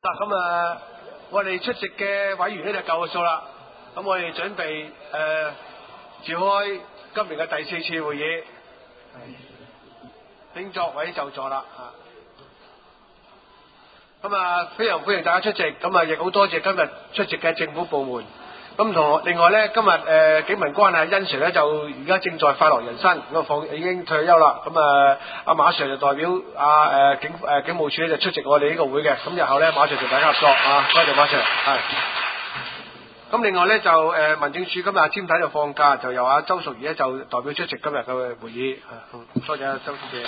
咁我哋出席嘅委員咧就夠數啦。咁我哋準備召開今年嘅第4次會議，請作位就座啦。非常歡迎大家出席，亦好多謝今日出席嘅政府部門。同另外咧，今日警民關係恩 Sir 咧就而家正在快樂人生，已經退休啦。阿馬 Sir 就代表警務處咧就出席我哋呢個會嘅。咁日後咧馬 Sir 同大家合作啊，多謝馬 Sir。係。咁另外咧就民政處今日阿詹太就放假，就由阿周淑儀咧就代表出席今日嘅會議。多謝阿周小姐。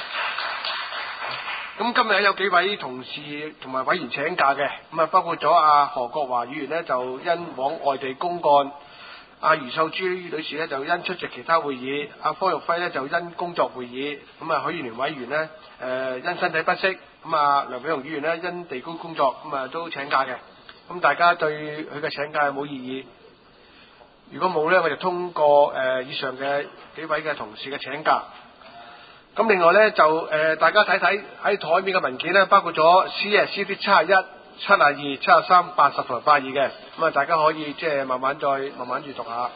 咁今日有幾位同事同埋委員請假嘅，包括咗阿何國華議員呢，就因往外地公幹，阿余秀珠女士呢，就因出席其他會議，阿方玉輝呢，就因工作會議，許願聯委員呢，因身體不適，梁美雄議員呢，因地區工作，都請假嘅。咁大家對佢嘅請假有冇異議？如果冇呢，我就通過以上嘅幾位嘅同事嘅請假。咁另外咧就大家睇睇喺台面嘅文件咧，包括咗 CSD 71、72、73、80同埋82嘅，大家可以即係慢慢閱讀下。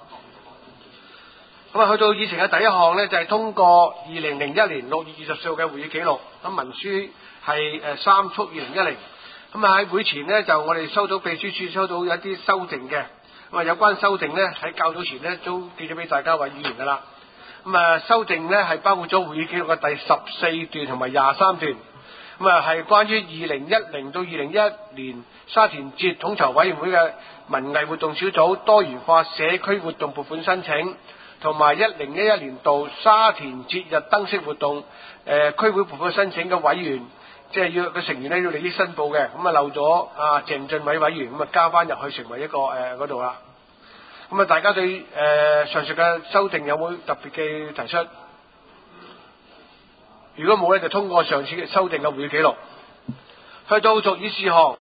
去到議程嘅第一項咧，就係通過2001年6月24號嘅會議記錄。文書係3/2010。喺會前呢，就我哋秘書處收到一啲修訂嘅，有關修訂咧喺較早前咧都寄咗俾大家位議員噶啦。修訂咧係包括咗會議記錄嘅第14段同埋23段，係關於2010到2011年沙田節統籌委員會嘅文藝活動小組多元化社區活動撥款申請，同埋1011年度沙田節日燈飾活動區會撥款申請嘅委員，即係要個成員咧要利益申報嘅，漏咗鄭俊偉委員，加翻入去成為一個嗰度啦。大家對上述嘅修訂有冇特別嘅提出？如果冇咧，就通過上次嘅修訂嘅會議記錄。去到續議事項。